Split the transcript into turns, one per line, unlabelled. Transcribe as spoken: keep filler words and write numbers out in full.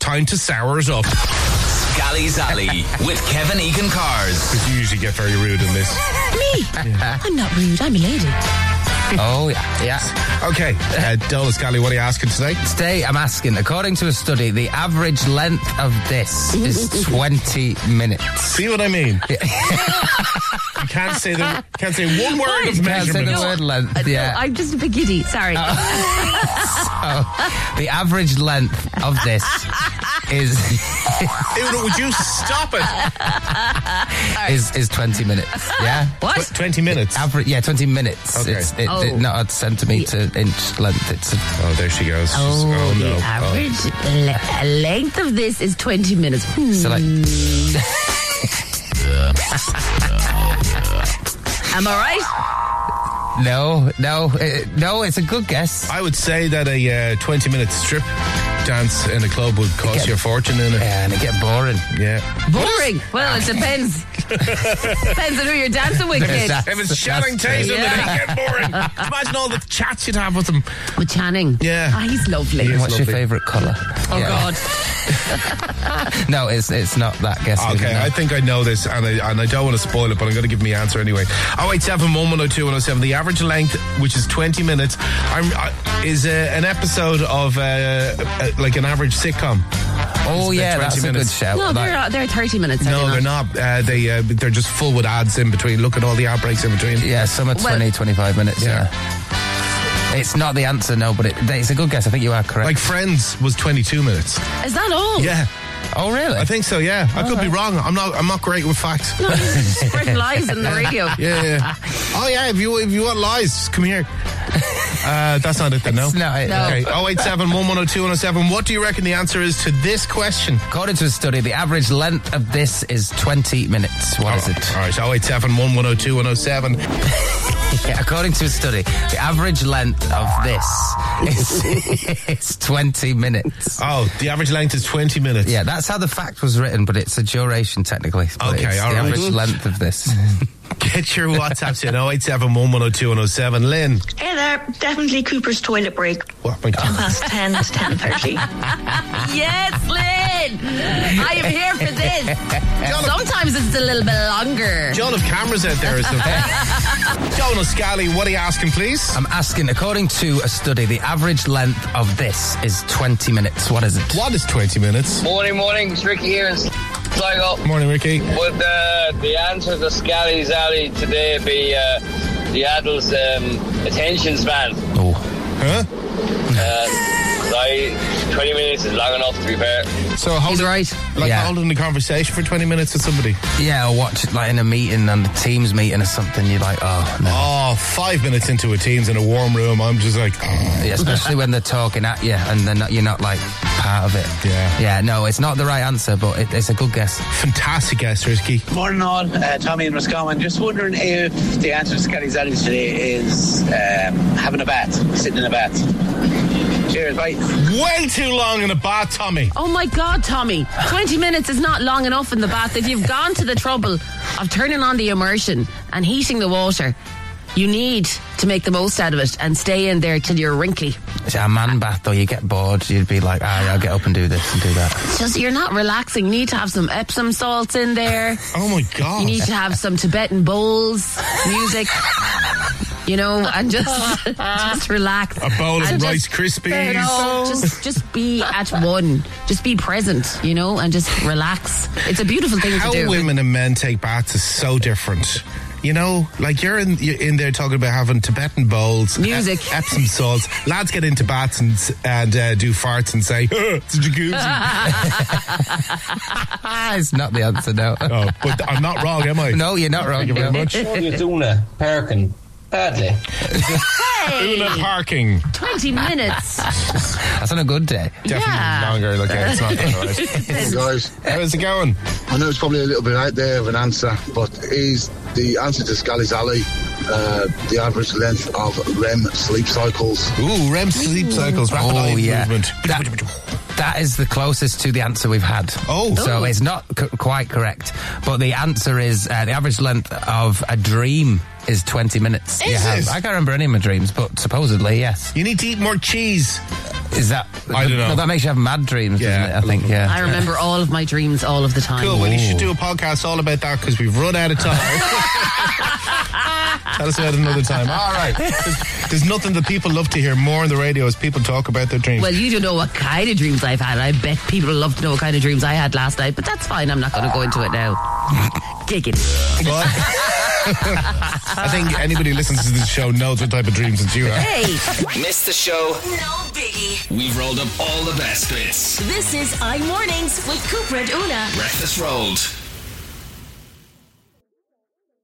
time to sour it up.
Scally's Alley with Kevin Egan Cars.
Because you usually get very rude in this.
Me? Yeah. I'm not rude, I'm a lady.
Oh, yeah. yeah.
Okay, uh, Dole Scally, what are you asking today?
Today, I'm asking, according to a study, the average length of this is twenty minutes.
See what I mean? you can't say the can't say one word
What?
of
Can't say
measurement.
the word length,
Uh,
yeah.
no, I'm just a bit giddy, sorry.
So, the average length of this is...
Ew, would you stop it?
is is twenty minutes, yeah?
What?
Tw- twenty minutes.
Average, yeah, twenty minutes.
Okay.
It's it,
Oh.
it, not a centimetre inch length. It's a,
Oh, there she goes. She's-
Oh,
oh no.
the average le- length of this is twenty minutes. Hmm.
so like...
Am I right?
No, no, uh, no, it's a good guess.
I would say that a uh, twenty minute strip dance in a club would cost
Get-
you a fortune in it.
Yeah, and it get boring.
Yeah.
Boring. Well, it depends. Depends on who you're dancing with, kid.
That's-
If it's
that's
Shannon
true.
Tatum,
Yeah.
then it get boring. Imagine all the chats you'd have with them.
With Channing.
Yeah.
Ah, he's lovely.
He is.
What's
lovely.
your favourite colour?
Oh, God.
No, it's it's not that guessing.
Okay,
no.
I think I know this, and I and I don't want to spoil it, but I'm going to give me the answer anyway. Oh eight seven one one zero two one zero seven. The average length, which is twenty minutes, I'm, uh, is uh, an episode of uh, uh, like an average sitcom.
Oh
It's
yeah,
twenty
that's a
minutes.
good shout.
No,
Like-
they're, uh, they're thirty minutes. are
No,
they
they're not. Uh, they uh, they're just full with ads in between. Look at all the ad breaks in between.
yeah, some are
Well-
twenty, twenty-five minutes.
Yeah.
Yeah. It's not the answer, no, but it, it's a good guess. I think you are correct.
Like Friends was twenty-two minutes.
Is that all?
Yeah,
oh really?
I think so. Yeah, I could be wrong. I'm not. I'm not great with facts.
No, he's just spreading lies on the radio.
Yeah, yeah. Oh yeah. If you if you want lies, just come here. Uh, that's not it then. No.
It's not it,
No.
Okay. Oh eight seven one one zero two one zero seven. What do you reckon the answer is to this question?
According to a study, the average length of this is twenty minutes. What is it?
All right. Oh eight seven one one zero two one zero seven.
Yeah, according to a study, the average length of this is, is twenty minutes.
Oh, the average length is twenty minutes.
Yeah, that's how the fact was written, but it's a duration technically. But
Okay,
it's
all
the
right.
average length of this.
Get your WhatsApps in. Oh eight seven one one zero two one zero seven. Lynn.
Hey there, definitely Cooper's toilet break.
What? My God.
Past ten to ten thirty.
Yes, Lynn! I am here for this. Sometimes it's a little bit longer.
John have cameras out there or something. John O'Scally, what are you asking, please?
I'm asking, according to a study, the average length of this is twenty minutes. What is it?
What is twenty minutes?
Morning, morning. It's Ricky here in Sligo.
Morning, Ricky.
Would uh, the answer to Scally's Alley today be uh, the adult's um, attention span?
Oh.
Huh?
Uh, I, twenty minutes is long enough, to be fair.
So hold
He's right.
Like
Yeah.
holding a conversation for twenty minutes with somebody.
Yeah, or watch it like in a meeting, and the Teams meeting or something, you're like, oh, no.
Oh, five minutes into a Teams in a warm room, I'm just like,
Yeah, especially when they're talking at you and they're not, you're not like part of it.
Yeah.
Yeah, no, it's not the right answer, but it, it's a good guess.
fantastic guess, Risky.
Morning all, uh, Tommy in Roscommon. Just wondering if the answer to Scally's Alley today is um, having a bath, sitting in a bath. Cheers, bye.
Way too long in a bath, Tommy.
Oh my God, Tommy. twenty minutes is not long enough in the bath. If you've gone to the trouble of turning on the immersion and heating the water, you need to make the most out of it and stay in there till you're wrinkly.
It's a man bath, though. You get bored. You'd be like, ah, I'll get up and do this and do that.
It's just, you're not relaxing. You need to have some Epsom salts in there.
Oh my God.
You need to have some Tibetan bowls, music, you know, and just just relax.
A bowl of
And
Rice
just,
Krispies.
You know, just just be at one. Just be present, you know, and just relax. It's a beautiful thing
How
to do.
women and men take baths is so different. You know, like you're in you're in there talking about having Tibetan bowls,
Music.
Ep- Epsom salts. Lads get into baths and s- and uh, do farts and say, "It's a jacuzzi."
It's not the answer, no.
Oh, but I'm not wrong, am I?
No, you're not wrong.
Thank you very
no.
much.
It's Una Perkin. Badly.
Una parking.
twenty minutes.
That's on a good day.
Definitely
Yeah.
longer. Look, it's not that right.
Hey guys,
How's it going?
I know it's probably a little bit out there of an answer, but is the answer to Scally's Alley uh, the average length of R E M sleep cycles?
Ooh, R E M sleep cycles, rapid
Oh,
eye
yeah.
movement.
That- That is the closest to the answer we've had.
Oh.
So it's not c- quite correct. But the answer is uh, the average length of a dream is twenty minutes.
Is
You have-
it?
I can't remember any of my dreams, but supposedly, yes.
You need to eat more cheese.
Is that?
I don't know.
No, that makes you have mad dreams,
Yeah.
doesn't it? I think, yeah.
I remember all of my dreams all of the time.
Cool. Well, you should do a podcast all about that because we've run out of time. Tell us about it another time. All right. There's, there's nothing that people love to hear more on the radio as people talk about their dreams.
Well, you don't know what kind of dreams I've had. I bet people love to know what kind of dreams I had last night, but that's fine. I'm not going to go into it now. Kick it.
But I think anybody who listens to this show knows what type of dreams that you have.
Hey,
Missed the show?
No biggie.
We've rolled up all the best bits.
This is iMornings with Cooper and Una.
Breakfast rolled.